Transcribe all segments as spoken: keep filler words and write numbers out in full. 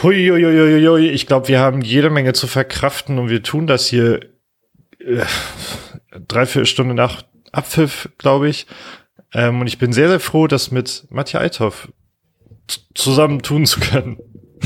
Hui, hui, hui, hui. Ich glaube, wir haben jede Menge zu verkraften und wir tun das hier äh, dreiviertel Stunde nach Abpfiff, glaube ich. Ähm, und ich bin sehr, sehr froh, das mit Matja Althoff z- zusammen tun zu können.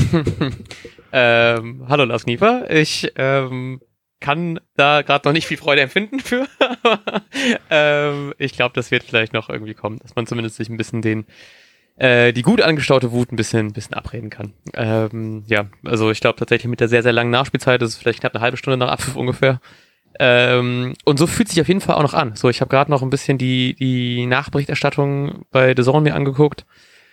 ähm, hallo Lars Nieper. Ich ähm, kann da gerade noch nicht viel Freude empfinden für. ähm, ich glaube, das wird vielleicht noch irgendwie kommen, dass man zumindest sich ein bisschen den äh, die gut angestaute Wut ein bisschen, ein bisschen abreden kann. Ähm, ja, also ich glaube tatsächlich mit der sehr, sehr langen Nachspielzeit, das ist vielleicht knapp eine halbe Stunde nach Abpfiff ungefähr. Ähm, und so fühlt sich auf jeden Fall auch noch an. So, ich habe gerade noch ein bisschen die, die Nachberichterstattung bei The Zone mir angeguckt.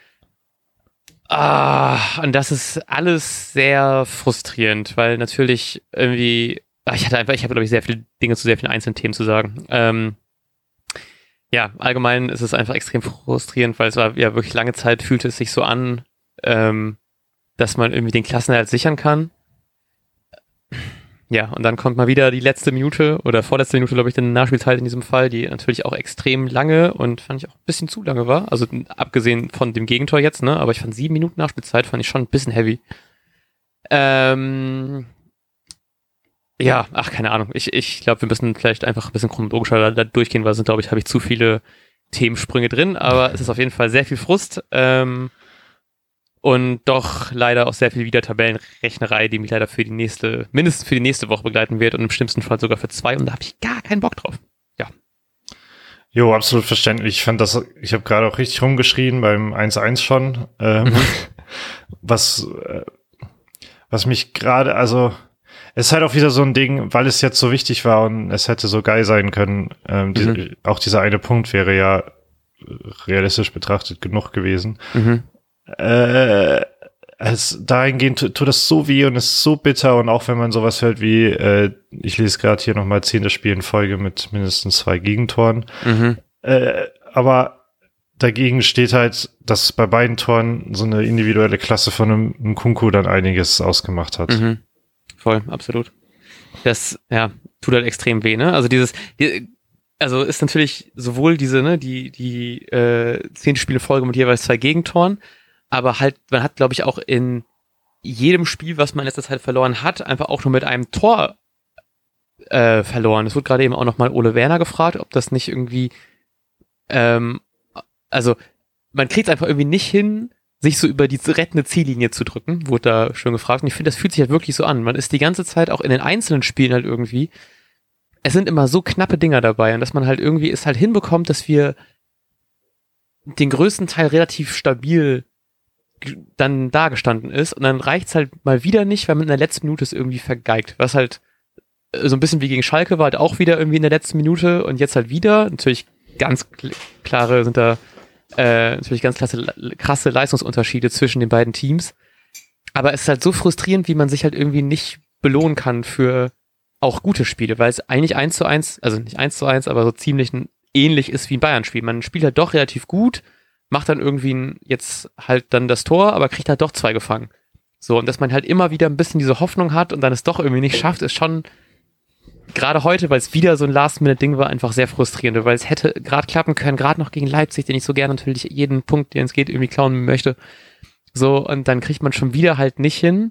Ah, und das ist alles sehr frustrierend, weil natürlich irgendwie, ach, ich hatte einfach, ich habe glaube ich sehr viele Dinge zu sehr vielen einzelnen Themen zu sagen. Ähm, ja, allgemein ist es einfach extrem frustrierend, weil es war ja wirklich lange Zeit fühlte es sich so an, ähm, dass man irgendwie den Klassenerhalt sichern kann. Ja, und dann kommt mal wieder die letzte Minute oder vorletzte Minute, glaube ich, in der Nachspielzeit in diesem Fall, die natürlich auch extrem lange und fand ich auch ein bisschen zu lange war. Also abgesehen von dem Gegentor jetzt, ne, aber ich fand sieben Minuten Nachspielzeit fand ich schon ein bisschen heavy. Ähm, ja, ach, keine Ahnung. Ich, ich glaube, wir müssen vielleicht einfach ein bisschen chronologischer da, da durchgehen, weil es sind, glaube ich, habe ich zu viele Themensprünge drin, aber es ist auf jeden Fall sehr viel Frust. Ähm, Und doch leider auch sehr viel wieder Tabellenrechnerei, die mich leider für die nächste, mindestens für die nächste Woche begleiten wird und im schlimmsten Fall sogar für zwei. Und da habe ich gar keinen Bock drauf. Ja. Jo, absolut verständlich. Ich fand das, ich habe gerade auch richtig rumgeschrien beim eins eins schon. Ähm, mhm. Was, äh, was mich gerade, also es ist halt auch wieder so ein Ding, weil es jetzt so wichtig war und es hätte so geil sein können. Ähm, mhm. die, auch dieser eine Punkt wäre ja realistisch betrachtet genug gewesen. Mhm. Äh, es dahingehend tut, tut das so weh und ist so bitter und auch wenn man sowas hört wie, äh, ich lese gerade hier nochmal zehntes Spiel in Folge mit mindestens zwei Gegentoren. Mhm. Äh, aber dagegen steht halt, dass bei beiden Toren so eine individuelle Klasse von einem Nkunku dann einiges ausgemacht hat. Mhm. Voll, absolut. Das, ja, tut halt extrem weh, ne? Also dieses, die, also ist natürlich sowohl diese, ne, die, die, äh, zehnte Spiel in Folge mit jeweils zwei Gegentoren, aber halt, man hat, glaube ich, auch in jedem Spiel, was man in letzter Zeit verloren hat, einfach auch nur mit einem Tor äh, verloren. Es wurde gerade eben auch nochmal Ole Werner gefragt, ob das nicht irgendwie, ähm, also man kriegt es einfach irgendwie nicht hin, sich so über die rettende Ziellinie zu drücken, wurde da schon gefragt. Und ich finde, das fühlt sich halt wirklich so an. Man ist die ganze Zeit auch in den einzelnen Spielen halt irgendwie, es sind immer so knappe Dinger dabei und dass man halt irgendwie es halt hinbekommt, dass wir den größten Teil relativ stabil dann dagestanden ist und dann reicht's halt mal wieder nicht, weil man in der letzten Minute es irgendwie vergeigt. Was halt so ein bisschen wie gegen Schalke war, halt auch wieder irgendwie in der letzten Minute und jetzt halt wieder. Natürlich ganz klare sind da äh, natürlich ganz klasse, krasse Leistungsunterschiede zwischen den beiden Teams. Aber es ist halt so frustrierend, wie man sich halt irgendwie nicht belohnen kann für auch gute Spiele, weil es eigentlich eins zu eins, also nicht eins zu eins, aber so ziemlich ähnlich ist wie ein Bayern-Spiel. Man spielt halt doch relativ gut, macht dann irgendwie ein, jetzt halt dann das Tor, aber kriegt halt doch zwei gefangen. So, und dass man halt immer wieder ein bisschen diese Hoffnung hat und dann es doch irgendwie nicht schafft, ist schon gerade heute, weil es wieder so ein Last-Minute-Ding war, einfach sehr frustrierend, weil es hätte gerade klappen können, gerade noch gegen Leipzig, den ich so gerne natürlich jeden Punkt, den es geht, irgendwie klauen möchte. So, und dann kriegt man schon wieder halt nicht hin.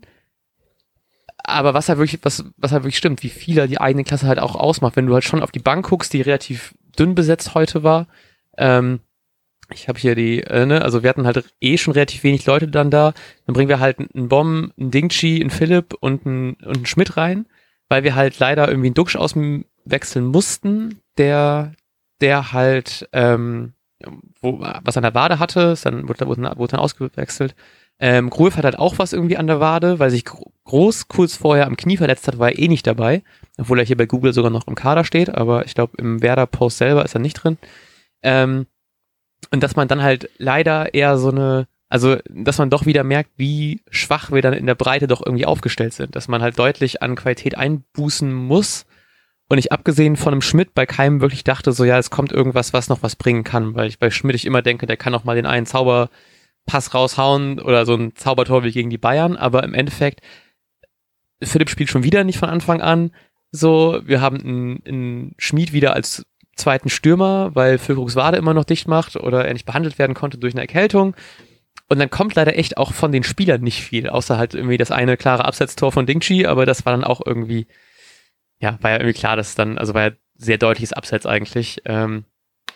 Aber was halt wirklich, was, was halt wirklich stimmt, wie viel er die eigene Klasse halt auch ausmacht, wenn du halt schon auf die Bank guckst, die relativ dünn besetzt heute war, ähm, ich habe hier die, äh, ne, also wir hatten halt eh schon relativ wenig Leute dann da. Dann bringen wir halt einen Bomb, einen Dingchi, einen Philipp und einen, und einen Schmidt rein, weil wir halt leider irgendwie einen Duxch auswechseln mussten, der, der halt, ähm, wo, was an der Wade hatte, ist dann wurde, wurde, wurde dann ausgewechselt. Ähm, Gruev hat halt auch was irgendwie an der Wade, weil sich Groß kurz vorher am Knie verletzt hat, war er eh nicht dabei, obwohl er hier bei Google sogar noch im Kader steht, aber ich glaube im Werder-Post selber ist er nicht drin. Ähm, Und dass man dann halt leider eher so eine, also dass man doch wieder merkt, wie schwach wir dann in der Breite doch irgendwie aufgestellt sind. Dass man halt deutlich an Qualität einbußen muss. Und ich abgesehen von einem Schmidt bei keinem wirklich dachte, so ja, es kommt irgendwas, was noch was bringen kann. Weil ich bei Schmidt ich immer denke, der kann auch mal den einen Zauberpass raushauen oder so ein Zaubertor wie gegen die Bayern. Aber im Endeffekt, Philipp spielt schon wieder nicht von Anfang an. So, wir haben einen, einen Schmied wieder als zweiten Stürmer, weil Füllkrugs Wade immer noch dicht macht oder er nicht behandelt werden konnte durch eine Erkältung. Und dann kommt leider echt auch von den Spielern nicht viel, außer halt irgendwie das eine klare Absetztor von Dingchi, aber das war dann auch irgendwie, ja, war ja irgendwie klar, dass dann, also war ja sehr deutliches Abseits eigentlich. Ähm,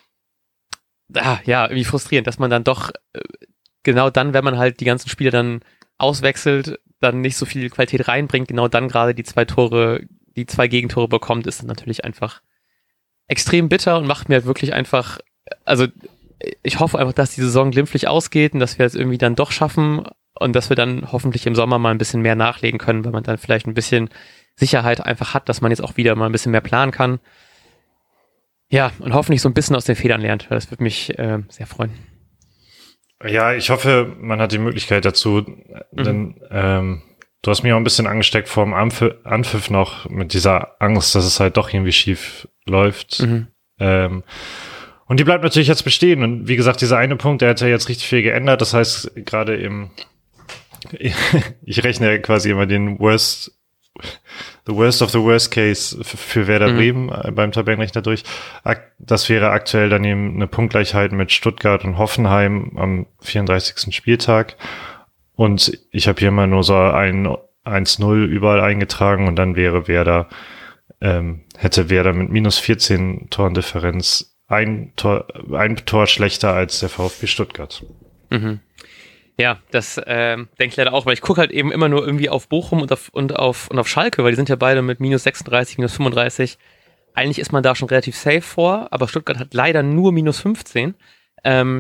ah, ja, irgendwie frustrierend, dass man dann doch äh, genau dann, wenn man halt die ganzen Spieler dann auswechselt, dann nicht so viel Qualität reinbringt, genau dann gerade die zwei Tore, die zwei Gegentore bekommt, ist dann natürlich einfach extrem bitter und macht mir halt wirklich einfach, also ich hoffe einfach, dass die Saison glimpflich ausgeht und dass wir es irgendwie dann doch schaffen und dass wir dann hoffentlich im Sommer mal ein bisschen mehr nachlegen können, weil man dann vielleicht ein bisschen Sicherheit einfach hat, dass man jetzt auch wieder mal ein bisschen mehr planen kann. Ja, und hoffentlich so ein bisschen aus den Federn lernt. Das würde mich äh, sehr freuen. Ja, ich hoffe, man hat die Möglichkeit dazu, mhm. denn ähm, du hast mich auch ein bisschen angesteckt vor dem Anpfiff, Anpfiff noch mit dieser Angst, dass es halt doch irgendwie schief läuft. Mhm. Ähm, und die bleibt natürlich jetzt bestehen. Und wie gesagt, dieser eine Punkt, der hat ja jetzt richtig viel geändert. Das heißt, gerade im, ich rechne ja quasi immer den Worst, the worst of the worst case für Werder mhm. Bremen beim Tabellenrechner durch. Das wäre aktuell dann eben eine Punktgleichheit mit Stuttgart und Hoffenheim am vierunddreißigsten Spieltag. Und ich habe hier mal nur so ein eins null überall eingetragen und dann wäre Werder, ähm, hätte Werder mit minus vierzehn Toren Differenz ein Tor, ein Tor schlechter als der VfB Stuttgart. Mhm. Ja, das äh, denke ich leider auch, weil ich gucke halt eben immer nur irgendwie auf Bochum und auf, und auf und auf Schalke, weil die sind ja beide mit minus sechsunddreißig, minus fünfunddreißig. Eigentlich ist man da schon relativ safe vor, aber Stuttgart hat leider nur minus fünfzehn. Ähm,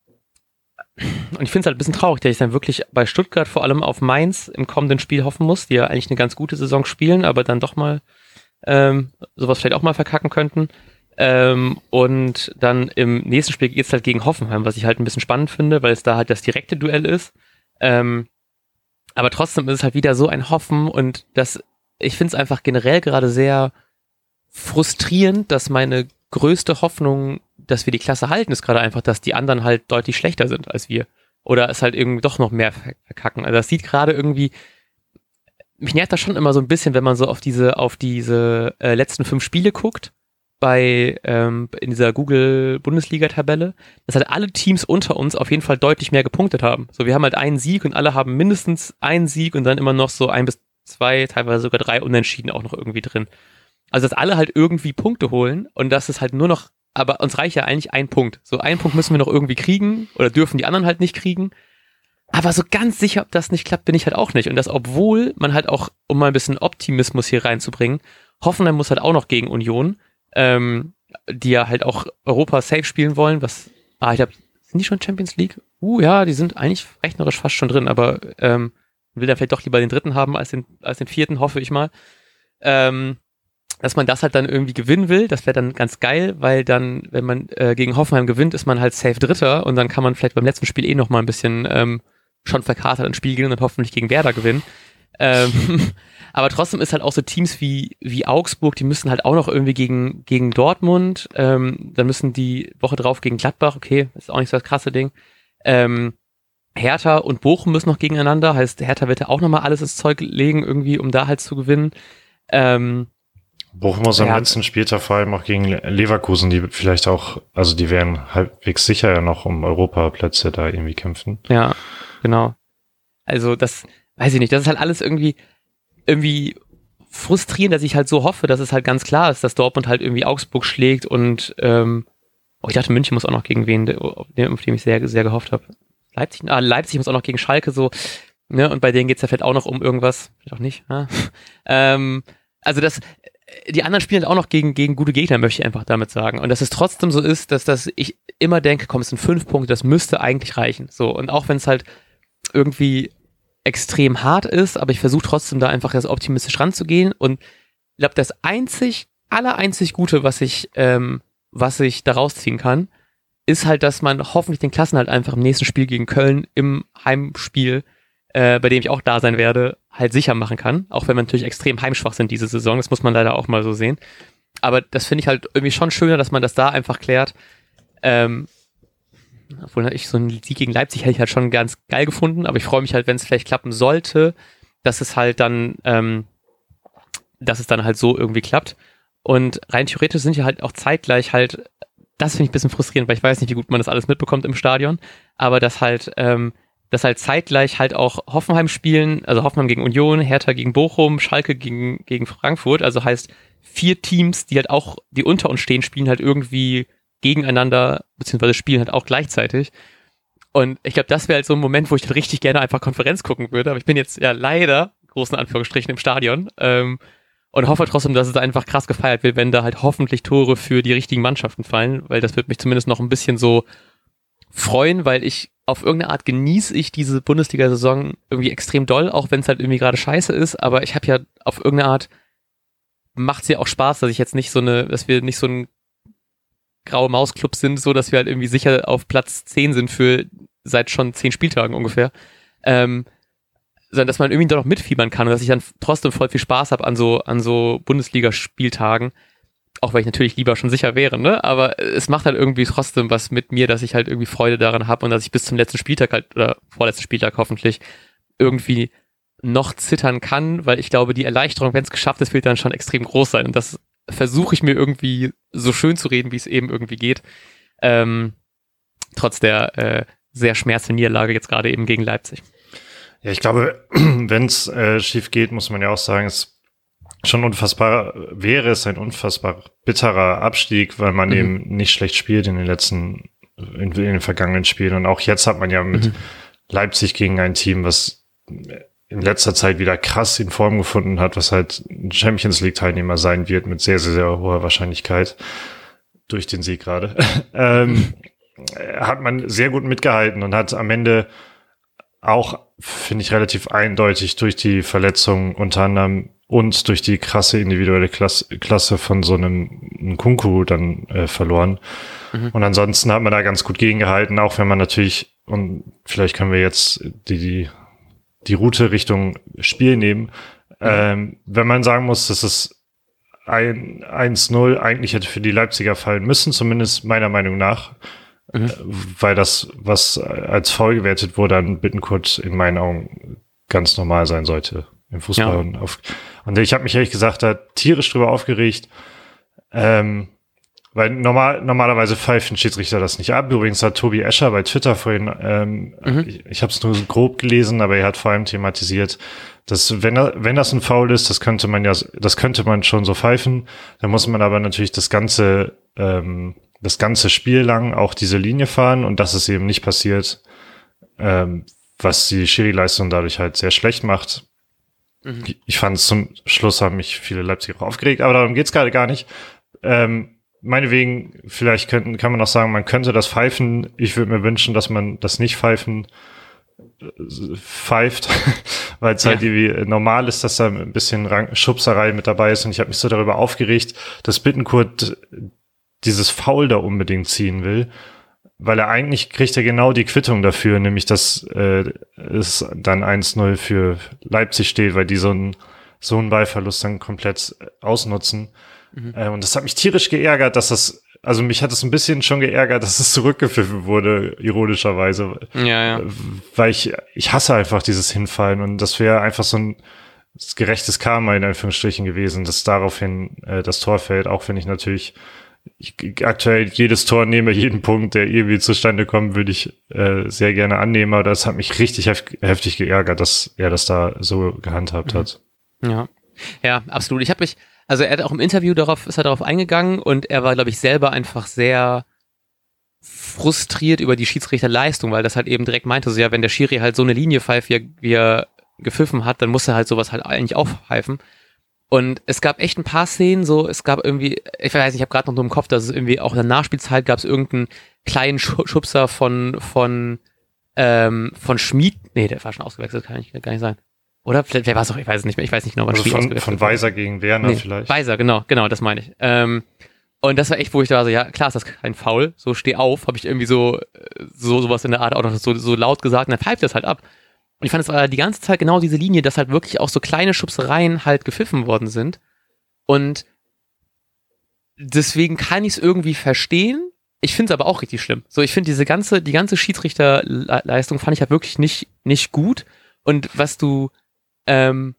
und ich finde es halt ein bisschen traurig, dass ich dann wirklich bei Stuttgart vor allem auf Mainz im kommenden Spiel hoffen muss, die ja eigentlich eine ganz gute Saison spielen, aber dann doch mal ähm, sowas vielleicht auch mal verkacken könnten. Ähm, und dann im nächsten Spiel geht's halt gegen Hoffenheim, was ich halt ein bisschen spannend finde, weil es da halt das direkte Duell ist. Ähm, aber trotzdem ist es halt wieder so ein Hoffen und das, ich finde es einfach generell gerade sehr frustrierend, dass meine größte Hoffnung, dass wir die Klasse halten, ist gerade einfach, dass die anderen halt deutlich schlechter sind als wir. Oder es halt irgendwie doch noch mehr verkacken. Also das sieht gerade irgendwie, mich nervt das schon immer so ein bisschen, wenn man so auf diese, auf diese äh, letzten fünf Spiele guckt, bei ähm, in dieser Google-Bundesliga-Tabelle, dass halt alle Teams unter uns auf jeden Fall deutlich mehr gepunktet haben. So, wir haben halt einen Sieg und alle haben mindestens einen Sieg und dann immer noch so ein bis zwei, teilweise sogar drei Unentschieden auch noch irgendwie drin. Also, dass alle halt irgendwie Punkte holen und das ist halt nur noch, aber uns reicht ja eigentlich ein Punkt. So, einen Punkt müssen wir noch irgendwie kriegen oder dürfen die anderen halt nicht kriegen. Aber so ganz sicher, ob das nicht klappt, bin ich halt auch nicht. Und das, obwohl man halt auch, um mal ein bisschen Optimismus hier reinzubringen, Hoffenheim muss halt auch noch gegen Union, Ähm, die ja halt auch Europa safe spielen wollen, was, ah, ich glaube, sind die schon Champions League? Uh, ja, die sind eigentlich rechnerisch fast schon drin, aber ähm, will da vielleicht doch lieber den dritten haben als den, als den vierten, hoffe ich mal. Ähm, dass man das halt dann irgendwie gewinnen will, das wäre dann ganz geil, weil dann, wenn man äh, gegen Hoffenheim gewinnt, ist man halt safe Dritter und dann kann man vielleicht beim letzten Spiel eh noch mal ein bisschen ähm, schon verkatert ins Spiel gehen und hoffentlich gegen Werder gewinnen. Ähm, aber trotzdem ist halt auch so Teams wie wie Augsburg, die müssen halt auch noch irgendwie gegen gegen Dortmund, ähm, dann müssen die Woche drauf gegen Gladbach, okay, ist auch nicht so das krasse Ding. Ähm, Hertha und Bochum müssen noch gegeneinander, heißt Hertha wird ja auch nochmal alles ins Zeug legen irgendwie, um da halt zu gewinnen. Ähm, Bochum muss am ja. letzten Spieltag vor allem auch gegen Leverkusen, die vielleicht auch, also die werden halbwegs sicher ja noch um Europaplätze da irgendwie kämpfen. Ja, genau. Also das weiß ich nicht, das ist halt alles irgendwie irgendwie frustrierend, dass ich halt so hoffe, dass es halt ganz klar ist, dass Dortmund halt irgendwie Augsburg schlägt und ähm, oh, ich dachte, München muss auch noch gegen wen, auf den ich sehr, sehr gehofft habe. Leipzig, ah, Leipzig muss auch noch gegen Schalke so, ne, und bei denen geht's ja vielleicht auch noch um irgendwas, vielleicht auch nicht, ja? ähm, also das, die anderen spielen halt auch noch gegen, gegen gute Gegner, möchte ich einfach damit sagen. Und dass es trotzdem so ist, dass das ich immer denke, komm, es sind fünf Punkte, das müsste eigentlich reichen. So, und auch wenn es halt irgendwie extrem hart ist, aber ich versuche trotzdem da einfach jetzt optimistisch ranzugehen und ich glaube, das einzig, aller einzig Gute, was ich, ähm, was ich da rausziehen kann, ist halt, dass man hoffentlich den Klassenerhalt einfach im nächsten Spiel gegen Köln im Heimspiel, äh, bei dem ich auch da sein werde, halt sicher machen kann, auch wenn wir natürlich extrem heimschwach sind diese Saison, das muss man leider auch mal so sehen, aber das finde ich halt irgendwie schon schöner, dass man das da einfach klärt, ähm, obwohl ich so einen Sieg gegen Leipzig hätte ich halt schon ganz geil gefunden, aber ich freue mich halt, wenn es vielleicht klappen sollte, dass es halt dann, ähm, dass es dann halt so irgendwie klappt. Und rein theoretisch sind ja halt auch zeitgleich halt, das finde ich ein bisschen frustrierend, weil ich weiß nicht, wie gut man das alles mitbekommt im Stadion, aber dass halt, ähm, dass halt zeitgleich halt auch Hoffenheim spielen, also Hoffenheim gegen Union, Hertha gegen Bochum, Schalke gegen, gegen Frankfurt, also heißt vier Teams, die halt auch, die unter uns stehen, spielen halt irgendwie gegeneinander, beziehungsweise spielen halt auch gleichzeitig. Und ich glaube, das wäre halt so ein Moment, wo ich halt richtig gerne einfach Konferenz gucken würde, aber ich bin jetzt ja leider, großen Anführungsstrichen, im Stadion, ähm, und hoffe trotzdem, dass es einfach krass gefeiert wird, wenn da halt hoffentlich Tore für die richtigen Mannschaften fallen, weil das wird mich zumindest noch ein bisschen so freuen, weil ich auf irgendeine Art genieße ich diese Bundesliga-Saison irgendwie extrem doll, auch wenn es halt irgendwie gerade scheiße ist, aber ich habe ja auf irgendeine Art, macht es ja auch Spaß, dass ich jetzt nicht so eine, dass wir nicht so ein graue Maus-Club sind, so dass wir halt irgendwie sicher auf Platz zehn sind für seit schon zehn Spieltagen ungefähr, ähm, sondern dass man irgendwie doch noch mitfiebern kann und dass ich dann trotzdem voll viel Spaß habe an so, an so Bundesliga-Spieltagen, auch weil ich natürlich lieber schon sicher wäre, ne? Aber es macht halt irgendwie trotzdem was mit mir, dass ich halt irgendwie Freude daran habe und dass ich bis zum letzten Spieltag halt, oder vorletzten Spieltag hoffentlich, irgendwie noch zittern kann, weil ich glaube, die Erleichterung, wenn es geschafft ist, wird dann schon extrem groß sein. Und das versuche ich mir irgendwie so schön zu reden, wie es eben irgendwie geht. Ähm, trotz der äh, sehr schmerzlichen Niederlage jetzt gerade eben gegen Leipzig. Ja, ich glaube, wenn es äh, schief geht, muss man ja auch sagen, es schon unfassbar wäre es ein unfassbar bitterer Abstieg, weil man mhm. eben nicht schlecht spielt in den letzten, in, in den vergangenen Spielen. Und auch jetzt hat man ja mit mhm. Leipzig gegen ein Team, was in letzter Zeit wieder krass in Form gefunden hat, was halt ein Champions League Teilnehmer sein wird mit sehr, sehr, sehr hoher Wahrscheinlichkeit durch den Sieg gerade. ähm, hat man sehr gut mitgehalten und hat am Ende auch, finde ich, relativ eindeutig durch die Verletzungen unter anderem und durch die krasse individuelle Klasse, Klasse von so einem Nkunku dann äh, verloren. Mhm. Und ansonsten hat man da ganz gut gegengehalten, auch wenn man natürlich, und vielleicht können wir jetzt die, die, die Route Richtung Spiel nehmen, mhm. ähm, wenn man sagen muss, dass es ein eins null eigentlich hätte für die Leipziger fallen müssen, zumindest meiner Meinung nach, mhm. äh, weil das, was als Foul gewertet wurde, an Bittencourt in meinen Augen ganz normal sein sollte im Fußball. Ja. Und, auf, und ich habe mich ehrlich gesagt da tierisch drüber aufgeregt, ähm, weil normal, normalerweise pfeifen Schiedsrichter das nicht ab. Übrigens hat Tobi Escher bei Twitter vorhin, ähm, mhm. ich, ich habe es nur grob gelesen, aber er hat vor allem thematisiert, dass wenn er, wenn das ein Foul ist, das könnte man ja, das könnte man schon so pfeifen. Dann muss man aber natürlich das ganze, ähm, das ganze Spiel lang auch diese Linie fahren und das ist eben nicht passiert, ähm, was die Schiri-Leistung dadurch halt sehr schlecht macht. Mhm. Ich fand es zum Schluss haben mich viele Leipziger auch aufgeregt, aber darum geht's gerade gar nicht. Ähm, meinetwegen, vielleicht könnten, kann man auch sagen, man könnte das pfeifen. Ich würde mir wünschen, dass man das nicht pfeifen äh, pfeift, weil es ja. halt irgendwie normal ist, dass da ein bisschen Rang- Schubserei mit dabei ist und ich habe mich so darüber aufgeregt, dass Bittencourt dieses Foul da unbedingt ziehen will, weil er eigentlich kriegt er genau die Quittung dafür, nämlich dass äh, es dann eins null für Leipzig steht, weil die so einen so einen Ballverlust dann komplett ausnutzen. Mhm. Äh, und das hat mich tierisch geärgert, dass das, also mich hat es ein bisschen schon geärgert, dass es zurückgepfiffen wurde, ironischerweise. Ja, ja. Weil ich, ich hasse einfach dieses Hinfallen und das wäre einfach so ein gerechtes Karma in Anführungsstrichen gewesen, dass daraufhin äh, das Tor fällt, auch wenn ich natürlich ich, aktuell jedes Tor nehme, jeden Punkt, der irgendwie zustande kommt, würde ich äh, sehr gerne annehmen, aber das hat mich richtig hef- heftig geärgert, dass er das da so gehandhabt mhm. hat. Ja, ja, absolut. Ich habe mich, also er hat auch im Interview darauf, ist er darauf eingegangen und er war, glaube ich, selber einfach sehr frustriert über die Schiedsrichterleistung, weil das halt eben direkt meinte, so ja, wenn der Schiri halt so eine Linie pfeift, wie er, wie er gepfiffen hat, dann muss er halt sowas halt eigentlich auch pfeifen. Und es gab echt ein paar Szenen, so, es gab irgendwie, ich weiß nicht, ich habe gerade noch nur im Kopf, dass es irgendwie auch in der Nachspielzeit gab es irgendeinen kleinen Schubser von, von, ähm, von Schmid, nee, der war schon ausgewechselt, kann ich gar nicht sein. Oder? Vielleicht, wer war es auch, ich weiß es nicht mehr, ich weiß nicht genau, wann also Schmid von, von Weiser gegen Werner nee, vielleicht. Weiser, genau, genau, das meine ich. Ähm, und das war echt, wo ich da war so, ja, klar ist das kein Foul, so steh auf, habe ich irgendwie so, so, sowas in der Art auch noch so, so laut gesagt und dann pfeift das halt ab. Und ich fand, es war die ganze Zeit genau diese Linie, dass halt wirklich auch so kleine Schubsereien halt gepfiffen worden sind. Und deswegen kann ich es irgendwie verstehen. Ich finde es aber auch richtig schlimm. So, ich finde diese ganze, die ganze Schiedsrichterleistung fand ich halt wirklich nicht, nicht gut. Und was du, ähm,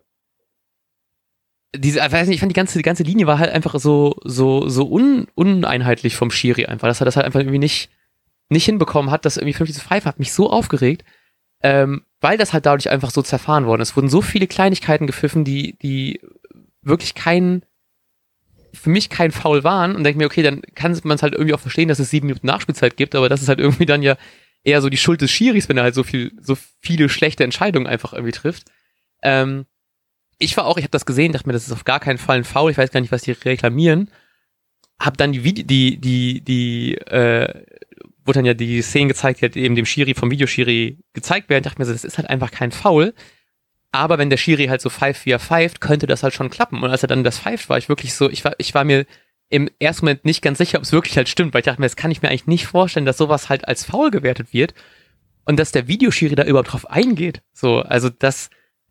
diese, ich weiß nicht, ich fand die ganze, die ganze Linie war halt einfach so, so, so un, uneinheitlich vom Schiri einfach, dass er das halt einfach irgendwie nicht, nicht hinbekommen hat, das irgendwie vernünftig zu pfeifen, hat mich so aufgeregt. ähm, weil das halt dadurch einfach so zerfahren worden ist. Es wurden so viele Kleinigkeiten gepfiffen, die, die wirklich kein, für mich kein Foul waren und denke mir, okay, dann kann man es halt irgendwie auch verstehen, dass es sieben Minuten Nachspielzeit gibt, aber das ist halt irgendwie dann ja eher so die Schuld des Schiris, wenn er halt so viel, so viele schlechte Entscheidungen einfach irgendwie trifft. Ähm, ich war auch, ich habe das gesehen, dachte mir, das ist auf gar keinen Fall ein Foul, ich weiß gar nicht, was die reklamieren. Hab dann die Vide- die, die, die, äh, wurde dann ja die Szenen gezeigt, die halt eben dem Schiri, vom Videoschiri gezeigt werden, dachte mir so, das ist halt einfach kein Foul. Aber wenn der Schiri halt so pfeift, wie er pfeift, könnte das halt schon klappen. Und als er dann das pfeift, war ich wirklich so, ich war, ich war mir im ersten Moment nicht ganz sicher, ob es wirklich halt stimmt, weil ich dachte mir, das kann ich mir eigentlich nicht vorstellen, dass sowas halt als Foul gewertet wird und dass der Videoschiri da überhaupt drauf eingeht. So, also das,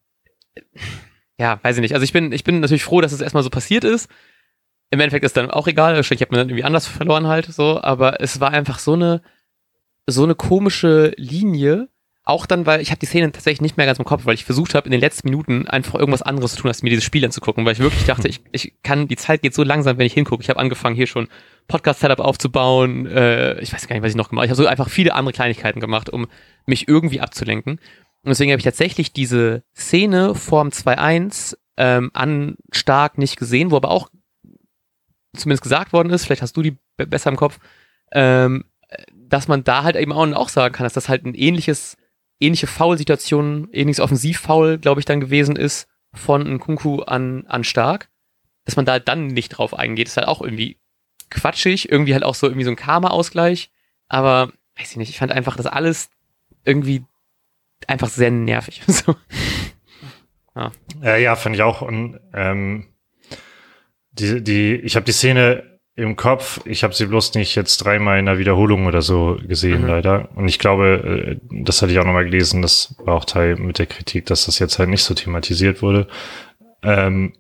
ja, weiß ich nicht. Also ich bin, ich bin natürlich froh, dass es erstmal so passiert ist. Im Endeffekt ist dann auch egal, ich habe mir dann irgendwie anders verloren halt, so, aber es war einfach so eine, so eine komische Linie. Auch dann, weil ich habe die Szene tatsächlich nicht mehr ganz im Kopf, weil ich versucht habe, in den letzten Minuten einfach irgendwas anderes zu tun, als mir dieses Spiel anzugucken, weil ich wirklich dachte, ich, ich kann, die Zeit geht so langsam, wenn ich hingucke. Ich habe angefangen, hier schon Podcast-Setup aufzubauen, äh, ich weiß gar nicht, was ich noch gemacht habe. Ich habe so einfach viele andere Kleinigkeiten gemacht, um mich irgendwie abzulenken. Und deswegen habe ich tatsächlich diese Szene vorm zwei eins ähm, an Stark nicht gesehen, wo aber auch zumindest gesagt worden ist, vielleicht hast du die b- besser im Kopf, ähm, dass man da halt eben auch, auch sagen kann, dass das halt ein ähnliches ähnliche Foul-Situation, ähnliches Offensiv-Foul, glaube ich, dann gewesen ist von Nkunku an, an Stark, dass man da dann nicht drauf eingeht, ist halt auch irgendwie quatschig, irgendwie halt auch so irgendwie so ein Karma-Ausgleich, aber weiß ich nicht, ich fand einfach das alles irgendwie einfach sehr nervig. So. Ja. Ja, ja, fand ich auch. Und ähm, die, die, ich habe die Szene im Kopf, ich habe sie bloß nicht jetzt dreimal in der Wiederholung oder so gesehen, mhm. leider. Und ich glaube, das hatte ich auch nochmal gelesen, das war auch Teil mit der Kritik, dass das jetzt halt nicht so thematisiert wurde. Ähm,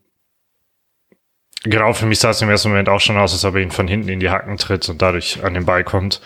genau, für mich sah es im ersten Moment auch schon aus, als ob er ihn von hinten in die Hacken tritt und dadurch an den Ball kommt.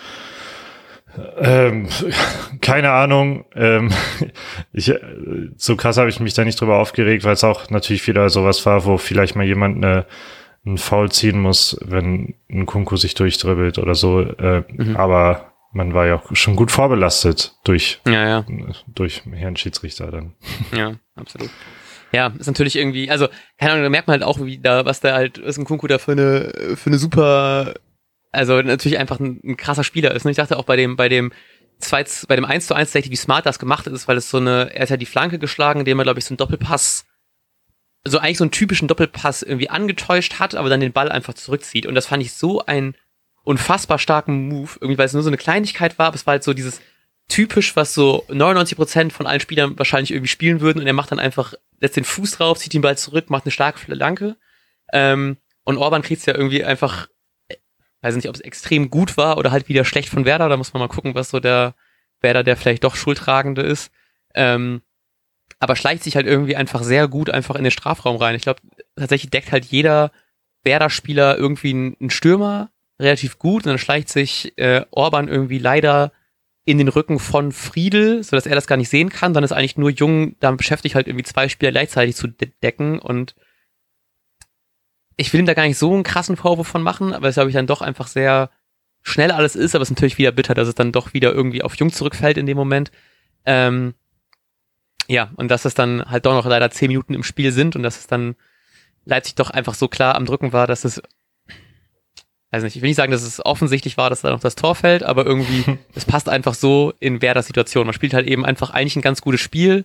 Ähm, keine Ahnung. Ähm, ich, so krass habe ich mich da nicht drüber aufgeregt, weil es auch natürlich wieder sowas war, wo vielleicht mal jemand eine ein Foul ziehen muss, wenn ein Nkunku sich durchdribbelt oder so. Äh, mhm. Aber man war ja auch schon gut vorbelastet durch, ja, ja. durch Herrn Schiedsrichter dann. Ja, absolut. Ja, ist natürlich irgendwie, also, keine Ahnung, da merkt man halt auch, wie da, was da halt, was Nkunku da für eine, für eine super, also natürlich einfach ein, ein krasser Spieler ist. Und ich dachte auch bei dem, bei dem zwei, bei dem eins zu eins tatsächlich, wie smart das gemacht ist, weil es so eine, er hat ja die Flanke geschlagen, indem er, glaube ich, so einen Doppelpass so eigentlich so einen typischen Doppelpass irgendwie angetäuscht hat, aber dann den Ball einfach zurückzieht. Und das fand ich so einen unfassbar starken Move, irgendwie, weil es nur so eine Kleinigkeit war, aber es war halt so dieses typisch, was so neunundneunzig Prozent von allen Spielern wahrscheinlich irgendwie spielen würden und er macht dann einfach, setzt den Fuß drauf, zieht den Ball zurück, macht eine starke Flanke. Ähm, und Orban kriegt es ja irgendwie einfach, weiß nicht, ob es extrem gut war oder halt wieder schlecht von Werder, da muss man mal gucken, was so der Werder, der vielleicht doch Schuldtragende ist. Ähm, aber schleicht sich halt irgendwie einfach sehr gut einfach in den Strafraum rein. Ich glaube, tatsächlich deckt halt jeder Werder-Spieler irgendwie einen Stürmer relativ gut und dann schleicht sich äh, Orban irgendwie leider in den Rücken von Friedel, sodass er das gar nicht sehen kann. Dann ist eigentlich nur Jung damit beschäftigt, halt irgendwie zwei Spieler gleichzeitig zu de- decken und ich will ihm da gar nicht so einen krassen Vorwurf von machen, aber es glaube ich dann doch einfach sehr schnell alles ist, aber es ist natürlich wieder bitter, dass es dann doch wieder irgendwie auf Jung zurückfällt in dem Moment. Ähm, Ja, und dass es dann halt doch noch leider zehn Minuten im Spiel sind und dass es dann Leipzig doch einfach so klar am Drücken war, dass es, weiß nicht, ich will nicht sagen, dass es offensichtlich war, dass da noch das Tor fällt, aber irgendwie, es passt einfach so in Werders Situation. Man spielt halt eben einfach eigentlich ein ganz gutes Spiel,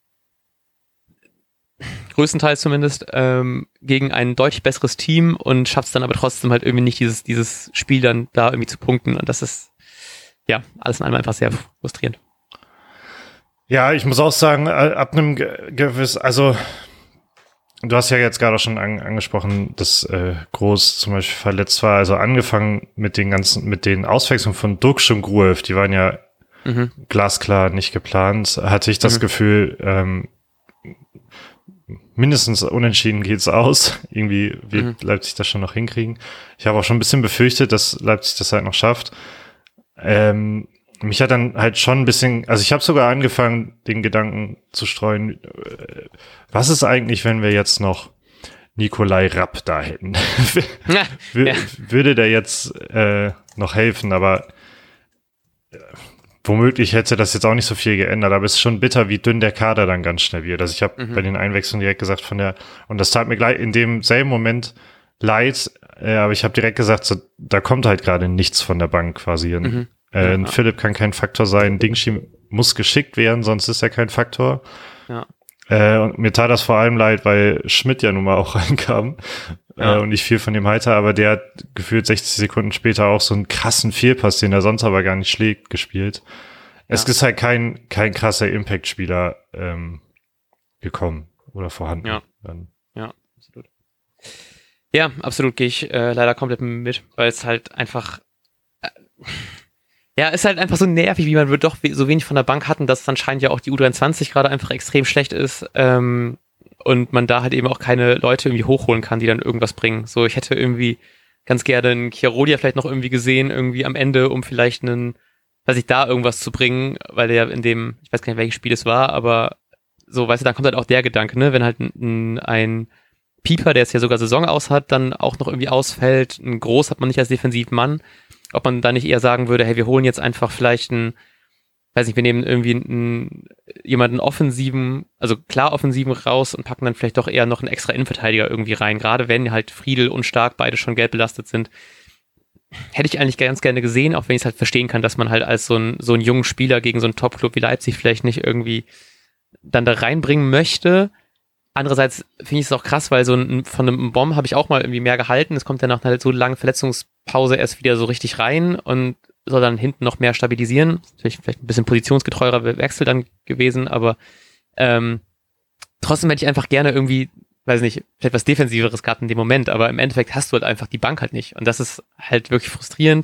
größtenteils zumindest, ähm, gegen ein deutlich besseres Team und schafft es dann aber trotzdem halt irgendwie nicht, dieses, dieses Spiel dann da irgendwie zu punkten und das ist, ja, alles in allem einfach sehr frustrierend. Ja, ich muss auch sagen, ab einem gewissen, also du hast ja jetzt gerade auch schon an, angesprochen, dass äh, Groß zum Beispiel verletzt war, also angefangen mit den ganzen, mit den Auswechslungen von Duxch und Gruev, die waren ja mhm. glasklar nicht geplant, hatte ich das mhm. Gefühl, ähm, mindestens unentschieden geht's aus, irgendwie wird mhm. Leipzig das schon noch hinkriegen. Ich habe auch schon ein bisschen befürchtet, dass Leipzig das halt noch schafft. Ähm, Mich hat dann halt schon ein bisschen, also ich habe sogar angefangen, den Gedanken zu streuen, was ist eigentlich, wenn wir jetzt noch Nikolai Rapp da hätten? Ja, w- ja. Würde der jetzt äh, noch helfen, aber womöglich hätte das jetzt auch nicht so viel geändert, aber es ist schon bitter, wie dünn der Kader dann ganz schnell wird. Also ich habe Mhm. bei den Einwechslungen direkt gesagt von der, und das tat mir gleich in demselben Moment leid, äh, aber ich habe direkt gesagt, so, da kommt halt gerade nichts von der Bank quasi. Mhm. Äh, Ja. Philipp kann kein Faktor sein, Dingshi muss geschickt werden, sonst ist er kein Faktor. Ja. Äh, und mir tat das vor allem leid, weil Schmidt ja nun mal auch reinkam Ja. äh, und nicht viel von dem Heiter, aber der hat gefühlt sechzig Sekunden später auch so einen krassen Fehlpass, den er sonst aber gar nicht schlägt, gespielt. Es Ja. ist halt kein kein krasser Impact-Spieler ähm, gekommen oder vorhanden. Ja. Dann. Ja, absolut. Ja, absolut gehe ich äh, leider komplett mit, weil es halt einfach äh, ja, ist halt einfach so nervig, wie man wird doch we- so wenig von der Bank hatten, dass es anscheinend ja auch die U dreiundzwanzig gerade einfach extrem schlecht ist ähm, und man da halt eben auch keine Leute irgendwie hochholen kann, die dann irgendwas bringen. So, ich hätte irgendwie ganz gerne einen Chiarodia vielleicht noch irgendwie gesehen, irgendwie am Ende, um vielleicht einen, weiß ich, da irgendwas zu bringen, weil der in dem, ich weiß gar nicht, welches Spiel es war, aber so, weißt du, dann kommt halt auch der Gedanke, ne, wenn halt ein, ein Pieper, der jetzt ja sogar Saison aus hat, dann auch noch irgendwie ausfällt, ein Groß hat man nicht als Defensivmann, ob man da nicht eher sagen würde, hey, wir holen jetzt einfach vielleicht einen, weiß nicht, wir nehmen irgendwie einen, jemanden offensiven, also klar offensiven raus und packen dann vielleicht doch eher noch einen extra Innenverteidiger irgendwie rein, gerade wenn halt Friedel und Stark beide schon gelb belastet sind. Hätte ich eigentlich ganz gerne gesehen, auch wenn ich es halt verstehen kann, dass man halt als so ein so einen jungen Spieler gegen so einen Top-Club wie Leipzig vielleicht nicht irgendwie dann da reinbringen möchte. Andererseits finde ich es auch krass, weil so ein, von einem Bomb habe ich auch mal irgendwie mehr gehalten. Es kommt dann nach einer so langen Verletzungspause erst wieder so richtig rein und soll dann hinten noch mehr stabilisieren. Natürlich vielleicht ein bisschen positionsgetreuer Wechsel dann gewesen, aber ähm, trotzdem hätte ich einfach gerne irgendwie, weiß nicht, vielleicht was Defensiveres gehabt in dem Moment, aber im Endeffekt hast du halt einfach die Bank halt nicht. Und das ist halt wirklich frustrierend.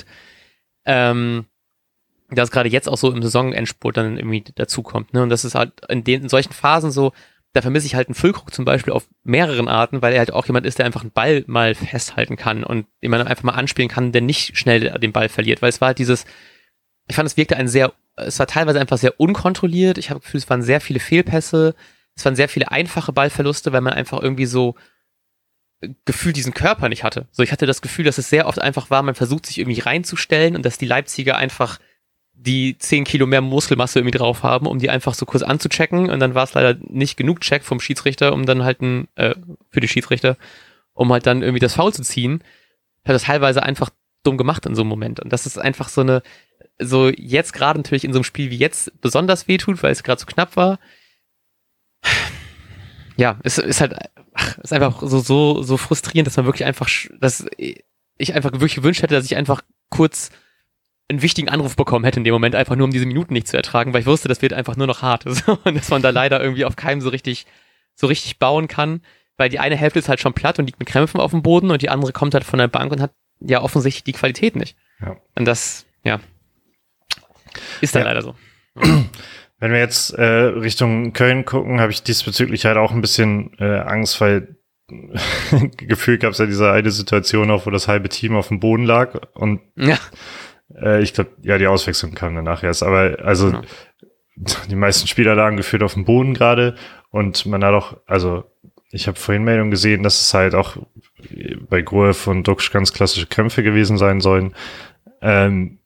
Ähm, dass gerade jetzt auch so im Saisonendspurt dann irgendwie dazukommt. Ne? Und das ist halt in, den, in solchen Phasen so, da vermisse ich halt einen Füllkrug zum Beispiel auf mehreren Arten, weil er halt auch jemand ist, der einfach einen Ball mal festhalten kann und den man einfach mal anspielen kann, der nicht schnell den Ball verliert. Weil es war halt dieses, ich fand, es wirkte ein sehr, es war teilweise einfach sehr unkontrolliert. Ich habe das Gefühl, es waren sehr viele Fehlpässe, es waren sehr viele einfache Ballverluste, weil man einfach irgendwie so gefühlt diesen Körper nicht hatte. So, ich hatte das Gefühl, dass es sehr oft einfach war, man versucht sich irgendwie reinzustellen und dass die Leipziger einfach die zehn Kilo mehr Muskelmasse irgendwie drauf haben, um die einfach so kurz anzuchecken und dann war es leider nicht genug Check vom Schiedsrichter, um dann halt ein, äh, für die Schiedsrichter, um halt dann irgendwie das Foul zu ziehen. Hat das teilweise einfach dumm gemacht in so einem Moment und das ist einfach so eine, so jetzt gerade natürlich in so einem Spiel wie jetzt besonders wehtut, weil es gerade so knapp war. Ja, es ist halt, ach, ist einfach so, so, so frustrierend, dass man wirklich einfach, dass ich einfach wirklich gewünscht hätte, dass ich einfach kurz einen wichtigen Anruf bekommen hätte in dem Moment, einfach nur um diese Minuten nicht zu ertragen, weil ich wusste, das wird einfach nur noch hart. Und dass man da leider irgendwie auf keinem so richtig, so richtig bauen kann, weil die eine Hälfte ist halt schon platt und liegt mit Krämpfen auf dem Boden und die andere kommt halt von der Bank und hat ja offensichtlich die Qualität nicht. Ja. Und das, ja, ist dann ja. leider so. Wenn wir jetzt äh, Richtung Köln gucken, habe ich diesbezüglich halt auch ein bisschen äh, Angst, weil gefühlt gab es ja diese eine Situation auch, wo das halbe Team auf dem Boden lag und ja. äh, ich glaube, ja, die Auswechslung kam danach erst, aber also ja. Die meisten Spieler lagen gefühlt auf dem Boden gerade und man hat auch, also ich habe vorhin Meldungen gesehen, dass es halt auch bei Gruev und Duxch ganz klassische Krämpfe gewesen sein sollen. Ähm,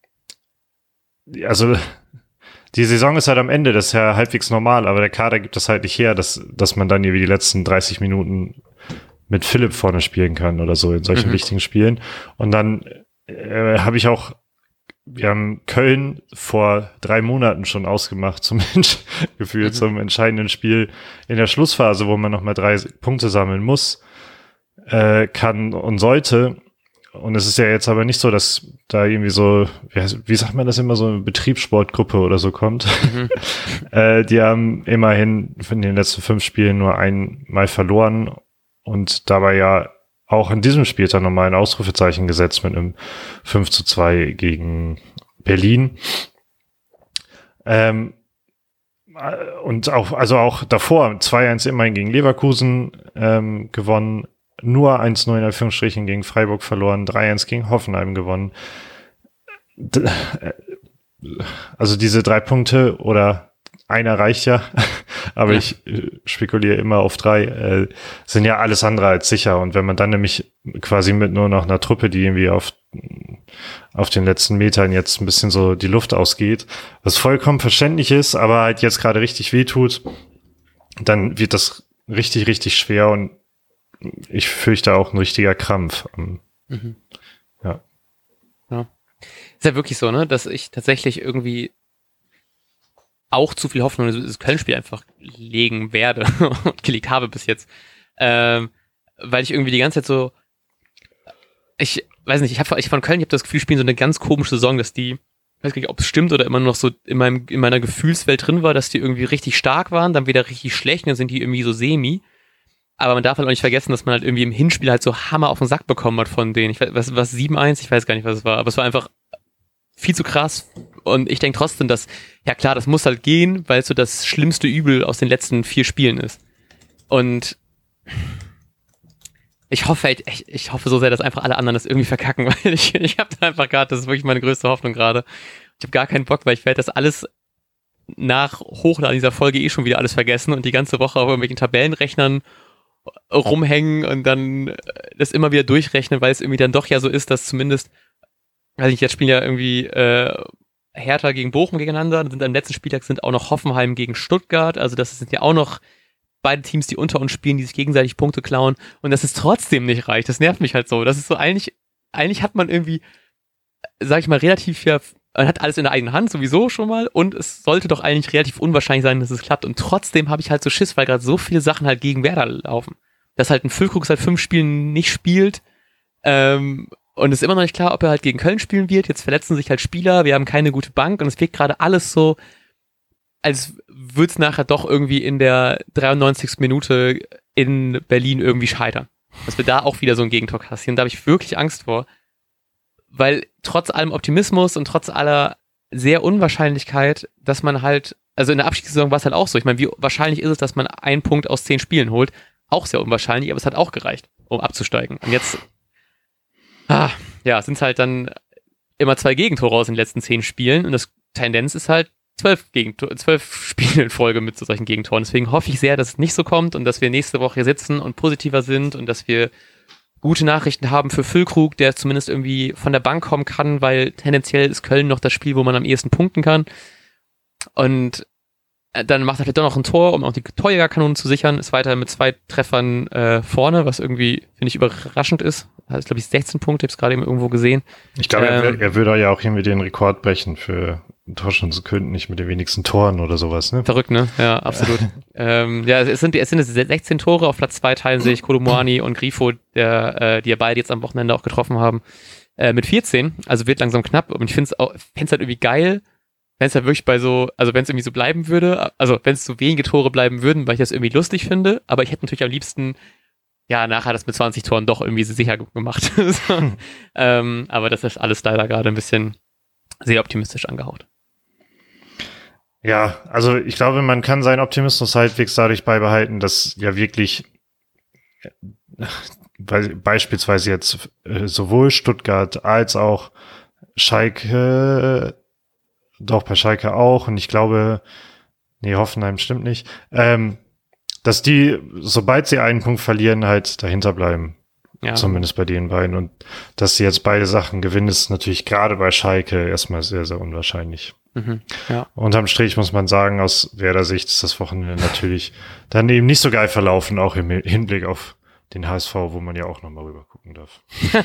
also die Saison ist halt am Ende, das ist ja halbwegs normal, aber der Kader gibt das halt nicht her, dass, dass man dann hier wie die letzten dreißig Minuten mit Philipp vorne spielen kann oder so in solchen mhm. wichtigen Spielen. Und dann äh, habe ich auch, wir haben Köln vor drei Monaten schon ausgemacht zum Gefühl, mhm. zum entscheidenden Spiel in der Schlussphase, wo man nochmal drei Punkte sammeln muss, äh, kann und sollte. Und es ist ja jetzt aber nicht so, dass da irgendwie so, wie, wie sagt man das immer, so eine Betriebssportgruppe oder so kommt. Mhm. äh, die haben immerhin in den letzten fünf Spielen nur einmal verloren und dabei ja auch in diesem Spiel dann nochmal ein Ausrufezeichen gesetzt mit einem fünf zu zwei gegen Berlin. Ähm, und auch, also auch davor zwei eins immerhin gegen Leverkusen ähm, gewonnen, nur eins null in Anführungsstrichen gegen Freiburg verloren, drei eins gegen Hoffenheim gewonnen. Also diese drei Punkte oder einer reicht ja, aber Ja. ich äh, spekuliere immer auf drei, äh, sind ja alles andere als sicher. Und wenn man dann nämlich quasi mit nur noch einer Truppe, die irgendwie auf, auf den letzten Metern jetzt ein bisschen so die Luft ausgeht, was vollkommen verständlich ist, aber halt jetzt gerade richtig wehtut, dann wird das richtig, richtig schwer und ich fürchte auch ein richtiger Krampf. Mhm. Ja. Ja. Ist ja wirklich so, ne, dass ich tatsächlich irgendwie auch zu viel Hoffnung in das Köln-Spiel einfach legen werde und gelegt habe bis jetzt. Ähm, weil ich irgendwie die ganze Zeit so, ich weiß nicht, ich habe ich von Köln, ich habe das Gefühl, die spielen so eine ganz komische Saison, dass die, ich weiß gar nicht, ob es stimmt oder immer noch so in meinem in meiner Gefühlswelt drin war, dass die irgendwie richtig stark waren, dann wieder richtig schlecht, dann sind die irgendwie so semi. Aber man darf halt auch nicht vergessen, dass man halt irgendwie im Hinspiel halt so Hammer auf den Sack bekommen hat von denen. Ich weiß, was, was sieben eins, ich weiß gar nicht, was es war, aber es war einfach viel zu krass. Und ich denke trotzdem, dass, ja klar, das muss halt gehen, weil es so das schlimmste Übel aus den letzten vier Spielen ist. Und ich hoffe halt, ich, ich hoffe so sehr, dass einfach alle anderen das irgendwie verkacken, weil ich, ich habe da einfach gerade, das ist wirklich meine größte Hoffnung gerade. Ich habe gar keinen Bock, weil ich werde das alles nach Hochladen dieser Folge eh schon wieder alles vergessen und die ganze Woche auf irgendwelchen Tabellenrechnern rumhängen und dann das immer wieder durchrechnen, weil es irgendwie dann doch ja so ist, dass zumindest, weiß ich, jetzt spielen ja irgendwie äh, Hertha gegen Bochum gegeneinander, dann sind am letzten Spieltag sind auch noch Hoffenheim gegen Stuttgart, also das sind ja auch noch beide Teams, die unter uns spielen, die sich gegenseitig Punkte klauen und dass es trotzdem nicht reicht, das nervt mich halt so, das ist so eigentlich, eigentlich hat man irgendwie, sag ich mal, relativ ja, man hat alles in der eigenen Hand sowieso schon mal und es sollte doch eigentlich relativ unwahrscheinlich sein, dass es klappt und trotzdem habe ich halt so Schiss, weil gerade so viele Sachen halt gegen Werder laufen. Dass halt ein Füllkrug seit fünf Spielen nicht spielt ähm, und es ist immer noch nicht klar, ob er halt gegen Köln spielen wird. Jetzt verletzen sich halt Spieler, wir haben keine gute Bank und es wirkt gerade alles so, als würde es nachher doch irgendwie in der dreiundneunzigsten Minute in Berlin irgendwie scheitern. Dass wir da auch wieder so ein Gegentor kassieren. Da habe ich wirklich Angst vor. Weil trotz allem Optimismus und trotz aller sehr Unwahrscheinlichkeit, dass man halt, also in der Abstiegssaison war es halt auch so, ich meine, wie wahrscheinlich ist es, dass man einen Punkt aus zehn Spielen holt? Auch sehr unwahrscheinlich, aber es hat auch gereicht, um abzusteigen. Und jetzt, ah, ja, sind es halt dann immer zwei Gegentore aus den letzten zehn Spielen und das Tendenz ist halt zwölf, Gegentore, zwölf Spiele in Folge mit so solchen Gegentoren. Deswegen hoffe ich sehr, dass es nicht so kommt und dass wir nächste Woche hier sitzen und positiver sind und dass wir gute Nachrichten haben für Füllkrug, der zumindest irgendwie von der Bank kommen kann, weil tendenziell ist Köln noch das Spiel, wo man am ehesten punkten kann. Und dann macht er vielleicht doch noch ein Tor, um auch die Torjägerkanonen zu sichern, ist weiter mit zwei Treffern äh, vorne, was irgendwie, finde ich, überraschend ist. Er hat, glaube ich, sechzehn Punkte, ich habe es gerade eben irgendwo gesehen. Ich glaube, ähm, er, er würde ja auch irgendwie den Rekord brechen für Torschützenkönig, nicht mit den wenigsten Toren oder sowas, ne? Verrückt, ne? Ja, absolut. ähm, ja, es sind, es sind sechzehn Tore, auf Platz zwei teilen sich Kolomoani und Grifo, der, äh, die ja beide jetzt am Wochenende auch getroffen haben, äh, mit vierzehn. Also wird langsam knapp. Und ich finde es auch, fände halt irgendwie geil, wenn es halt wirklich bei so, also wenn es irgendwie so bleiben würde, also wenn es so wenige Tore bleiben würden, weil ich das irgendwie lustig finde, aber ich hätte natürlich am liebsten, ja, nachher das mit zwanzig Toren doch irgendwie sicher gemacht. so. hm. ähm, aber das ist alles leider gerade ein bisschen sehr optimistisch angehaucht. Ja, also ich glaube, man kann seinen Optimismus halbwegs dadurch beibehalten, dass ja wirklich be- beispielsweise jetzt äh, sowohl Stuttgart als auch Schalke, doch bei Schalke auch und ich glaube, nee, Hoffenheim stimmt nicht, ähm, dass die, sobald sie einen Punkt verlieren, halt dahinter bleiben. Ja. Zumindest bei den beiden. Und dass sie jetzt beide Sachen gewinnen, ist natürlich gerade bei Schalke erstmal sehr, sehr unwahrscheinlich. Mhm, ja. Unterm Strich muss man sagen, aus Werder Sicht ist das Wochenende natürlich dann eben nicht so geil verlaufen, auch im Hinblick auf den H S V, wo man ja auch nochmal rüber gucken darf.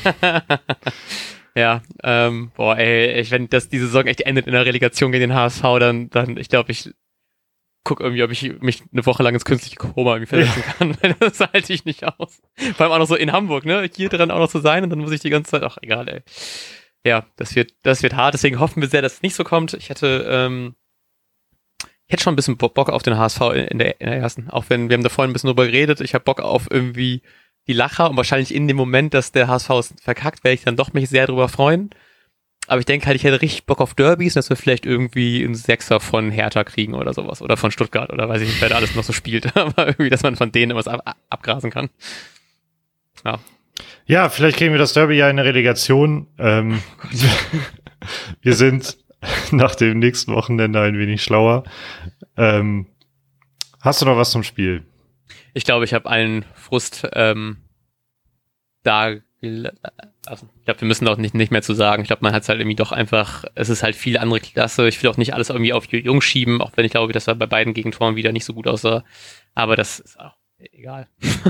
ja, ähm, boah, ey, ich, wenn das diese Saison echt endet in der Relegation gegen den H S V, dann, dann, ich glaube, ich guck irgendwie, ob ich mich eine Woche lang ins künstliche Koma irgendwie versetzen ja. kann, weil das halte ich nicht aus. Vor allem auch noch so in Hamburg, ne, hier dran auch noch zu sein und dann muss ich die ganze Zeit, ach, egal, ey. Ja, das wird, das wird hart, deswegen hoffen wir sehr, dass es nicht so kommt. Ich hätte, ähm, ich hätte schon ein bisschen Bock auf den H S V in der, in der ersten, auch wenn, wir haben da vorhin ein bisschen drüber geredet, ich habe Bock auf irgendwie die Lacher und wahrscheinlich in dem Moment, dass der H S V es verkackt, werde ich dann doch mich sehr drüber freuen. Aber ich denke halt, ich hätte richtig Bock auf Derbys, dass wir vielleicht irgendwie einen Sechser von Hertha kriegen oder sowas. Oder von Stuttgart oder weiß ich nicht, wer da alles noch so spielt. Aber irgendwie, dass man von denen was ab- abgrasen kann. Ja. Ja, vielleicht kriegen wir das Derby ja in der Relegation. Ähm, oh wir sind nach dem nächsten Wochenende ein wenig schlauer. Ähm, Hast du noch was zum Spiel? Ich glaube, ich habe allen Frust ähm, da gelassen. Ich glaube, wir müssen auch nicht, nicht mehr zu sagen. Ich glaube, man hat es halt irgendwie doch einfach, es ist halt viel andere Klasse. Ich will auch nicht alles irgendwie auf Jung schieben, auch wenn ich glaube, dass er bei beiden Gegentoren wieder nicht so gut aussah. Aber das ist auch egal.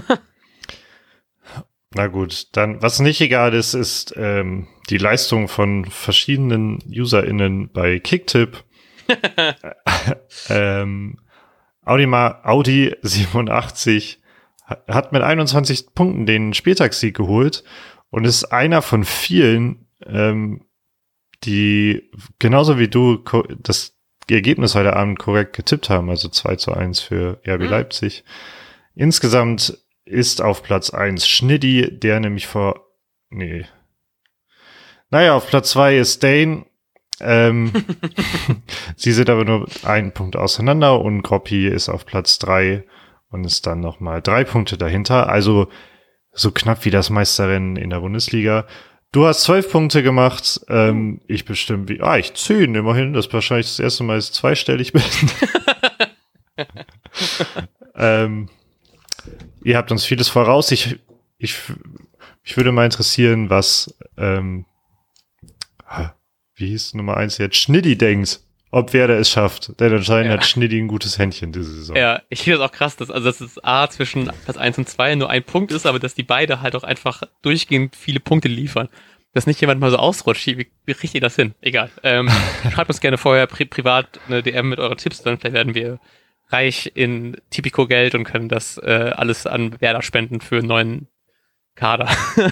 Na gut, dann, was nicht egal ist, ist ähm, die Leistung von verschiedenen UserInnen bei Kicktipp. ähm, Audi, Audi siebenundachtzig hat mit einundzwanzig Punkten den Spieltagssieg geholt und ist einer von vielen, ähm, die genauso wie du das Ergebnis heute Abend korrekt getippt haben, also zwei zu eins für R B mhm. Leipzig. Insgesamt ist auf Platz eins Schniddi, der nämlich vor, nee, naja, auf Platz zwei ist Dane. Ähm, sie sind aber nur einen Punkt auseinander und Groppi ist auf Platz drei und ist dann nochmal drei Punkte dahinter. Also so knapp wie das Meisterrennen in der Bundesliga. Du hast zwölf Punkte gemacht. Ähm, ich bestimmt wie, ah, ich zehn immerhin. Das ist wahrscheinlich das erste Mal, dass ich zweistellig bin. ähm, ihr habt uns vieles voraus. Ich, ich, ich würde mal interessieren, was, ähm, wie hieß Nummer eins jetzt? Schniddi denkt, ob Werder es schafft. Denn anscheinend ja. hat Schniddi ein gutes Händchen diese Saison. Ja, ich finde das auch krass, dass, also dass es A zwischen Platz eins und zwei nur ein Punkt ist, aber dass die beide halt auch einfach durchgehend viele Punkte liefern. Dass nicht jemand mal so ausrutscht. Wie, wie kriegt ihr das hin? Egal. Ähm, schreibt uns gerne vorher pri- privat eine D M mit euren Tipps, dann vielleicht werden wir reich in Tipico-Geld und können das äh, alles an Werder spenden für einen neuen Kader.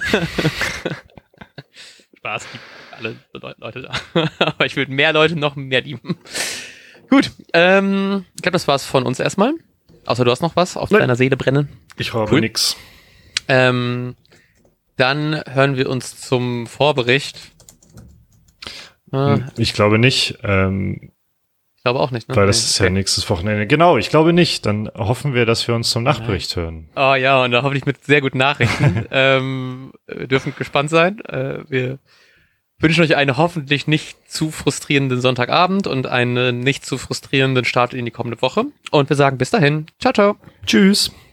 Spaß, gibt alle Leute da. Aber ich würde mehr Leute noch mehr lieben. Gut, ähm, ich glaube, das war's von uns erstmal. Außer du hast noch was auf Nein. deiner Seele brennen. Ich habe cool. nix. Ähm, dann hören wir uns zum Vorbericht. Äh, ich glaube nicht. Ähm, ich glaube auch nicht. Ne? Weil das ist ja okay. nächstes Wochenende. Genau, ich glaube nicht. Dann hoffen wir, dass wir uns zum Nachbericht hören. Oh ja, und da hoffentlich mit sehr guten Nachrichten. ähm, wir dürfen gespannt sein. Äh, wir wünschen euch einen hoffentlich nicht zu frustrierenden Sonntagabend und einen nicht zu frustrierenden Start in die kommende Woche. Und wir sagen bis dahin. Ciao, ciao. Tschüss.